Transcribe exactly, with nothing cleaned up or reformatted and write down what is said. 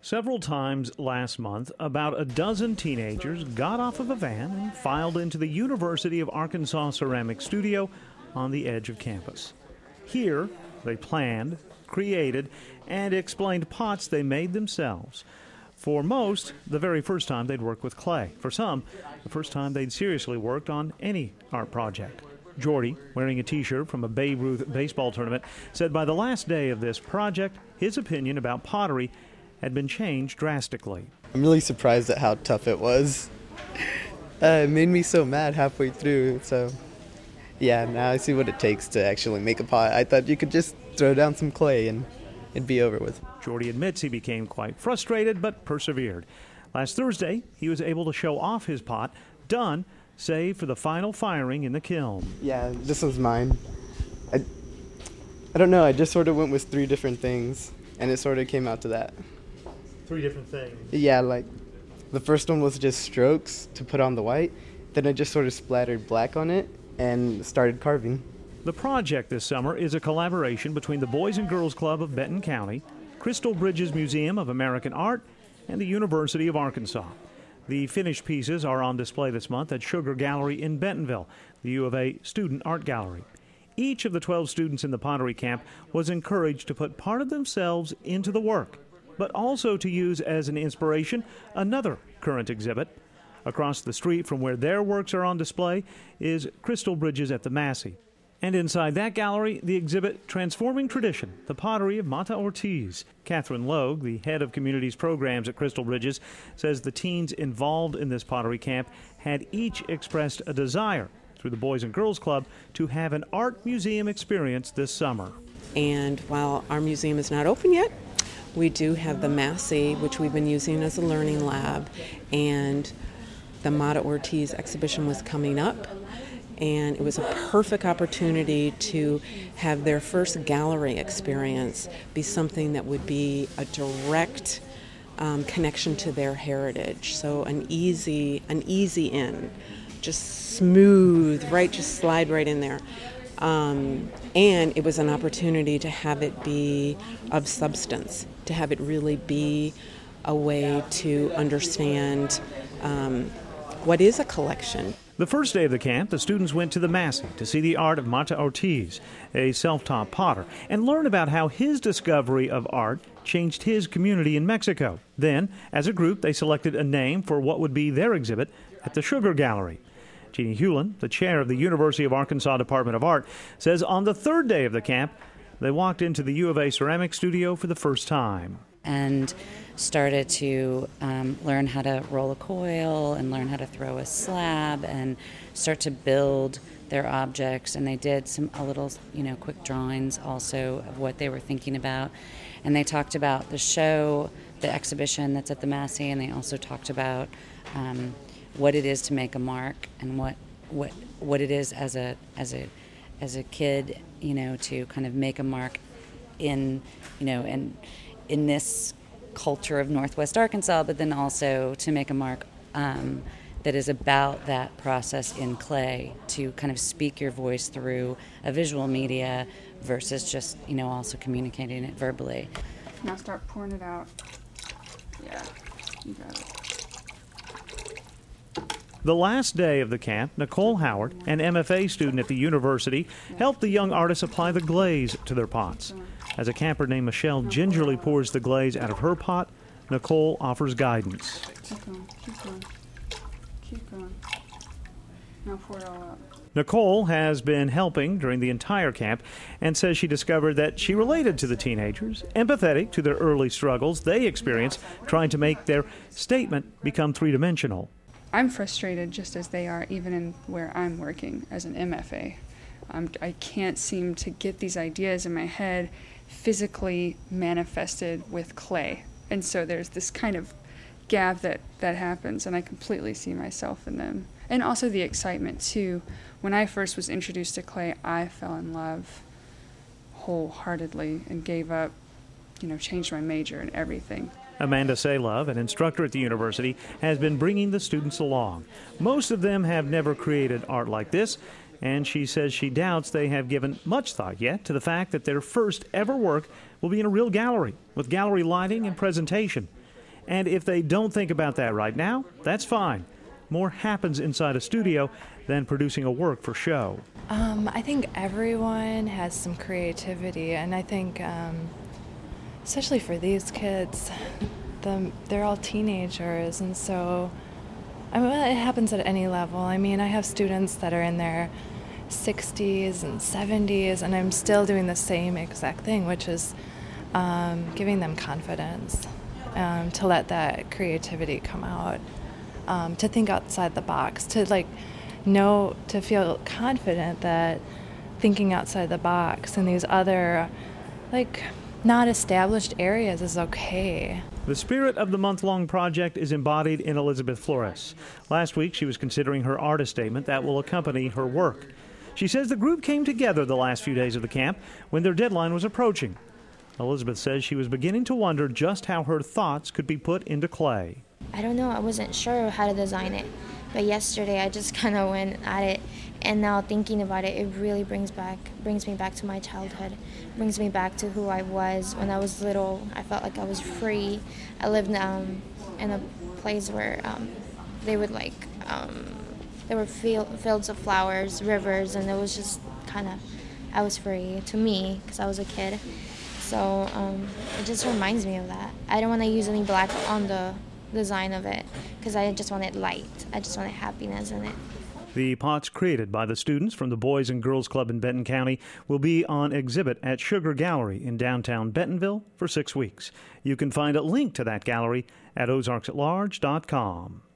Several times last month, about a dozen teenagers got off of a van and filed into the University of Arkansas Ceramic Studio on the edge of campus. Here, they planned, created, and explained pots they made themselves. For most, the very first time they'd worked with clay. For some, the first time they'd seriously worked on any art project. Jordy, wearing a T-shirt from a Babe Ruth baseball tournament, said by the last day of this project, his opinion about pottery had been changed drastically. I'm really surprised at how tough it was. Uh, it made me so mad halfway through, so yeah, now I see what it takes to actually make a pot. I thought you could just throw down some clay and it'd be over with. Jordy admits he became quite frustrated, but persevered. Last Thursday, he was able to show off his pot, done, save for the final firing in the kiln. Yeah, this was mine. I, I don't know, I just sort of went with three different things, and it sort of came out to that. Three different things? Yeah, like, the first one was just strokes to put on the white, then I just sort of splattered black on it and started carving. The project this summer is a collaboration between the Boys and Girls Club of Benton County, Crystal Bridges Museum of American Art, and the University of Arkansas. The finished pieces are on display this month at Sugar Gallery in Bentonville, the U of A Student Art Gallery. Each of the twelve students in the pottery camp was encouraged to put part of themselves into the work, but also to use as an inspiration another current exhibit. Across the street from where their works are on display is Crystal Bridges at the Massey. And inside that gallery, the exhibit Transforming Tradition, the Pottery of Mata Ortiz. Catherine Logue, the head of communities programs at Crystal Bridges, says the teens involved in this pottery camp had each expressed a desire through the Boys and Girls Club to have an art museum experience this summer. And while our museum is not open yet, we do have the Massey, which we've been using as a learning lab, and the Mata Ortiz exhibition was coming up. And it was a perfect opportunity to have their first gallery experience be something that would be a direct um, connection to their heritage. So an easy, an easy in, just smooth, right, just slide right in there. Um, and it was an opportunity to have it be of substance, to have it really be a way to understand um, what is a collection. The first day of the camp, the students went to the Massey to see the art of Mata Ortiz, a self-taught potter, and learn about how his discovery of art changed his community in Mexico. Then, as a group, they selected a name for what would be their exhibit at the Sugar Gallery. Jeannie Hewlin, the chair of the University of Arkansas Department of Art, says on the third day of the camp, they walked into the U of A ceramic studio for the first time. And started to um, learn how to roll a coil and learn how to throw a slab and start to build their objects. And they did some a little, you know, quick drawings also of what they were thinking about. And they talked about the show, the exhibition that's at the Massey, and they also talked about um, what it is to make a mark and what what what it is as a as a as a kid, you know, to kind of make a mark in, you know, and in this culture of Northwest Arkansas, but then also to make a mark um, that is about that process in clay, to kind of speak your voice through a visual media versus just, you know, also communicating it verbally. Now start pouring it out. Yeah, you got it. The last day of the camp, Nicole Howard, an M F A student at the university, helped the young artists apply the glaze to their pots. As a camper named Michelle gingerly pours the glaze out of her pot, Nicole offers guidance. Keep going, keep going, keep going. Now pour it all out. Nicole has been helping during the entire camp and says she discovered that she related to the teenagers, empathetic to their early struggles they experienced trying to make their statement become three-dimensional. I'm frustrated just as they are, even in where I'm working as an M F A. Um, I can't seem to get these ideas in my head physically manifested with clay. And so there's this kind of gap that, that happens, and I completely see myself in them. And also the excitement, too. When I first was introduced to clay, I fell in love wholeheartedly and gave up, you know, changed my major and everything. Amanda Salove, an instructor at the university, has been bringing the students along. Most of them have never created art like this, and she says she doubts they have given much thought yet to the fact that their first ever work will be in a real gallery with gallery lighting and presentation. And if they don't think about that right now, that's fine. More happens inside a studio than producing a work for show. Um, I think everyone has some creativity, and I think, um, especially for these kids, the, they're all teenagers, and so I mean, it happens at any level. I mean, I have students that are in their sixties and seventies, and I'm still doing the same exact thing, which is um, giving them confidence um, to let that creativity come out, um, to think outside the box, to like know, to feel confident that thinking outside the box in these other, like, not established areas is okay. The spirit of the month-long project is embodied in Elizabeth Flores. Last week, she was considering her artist statement that will accompany her work. She says the group came together the last few days of the camp when their deadline was approaching. Elizabeth says she was beginning to wonder just how her thoughts could be put into clay. I don't know, I wasn't sure how to design it, but yesterday I just kind of went at it, and now thinking about it, it really brings back brings me back to my childhood. It brings me back to who I was when I was little. I felt like I was free. I lived um, in a place where um, they would like um, there were field, fields of flowers, rivers, and it was just kind of, I was free to me because I was a kid. So um, it just reminds me of that. I don't want to use any black on the design of it because I just wanted light. I just wanted happiness in it. The pots created by the students from the Boys and Girls Club in Benton County will be on exhibit at Sugar Gallery in downtown Bentonville for six weeks. You can find a link to that gallery at ozarks at large dot com.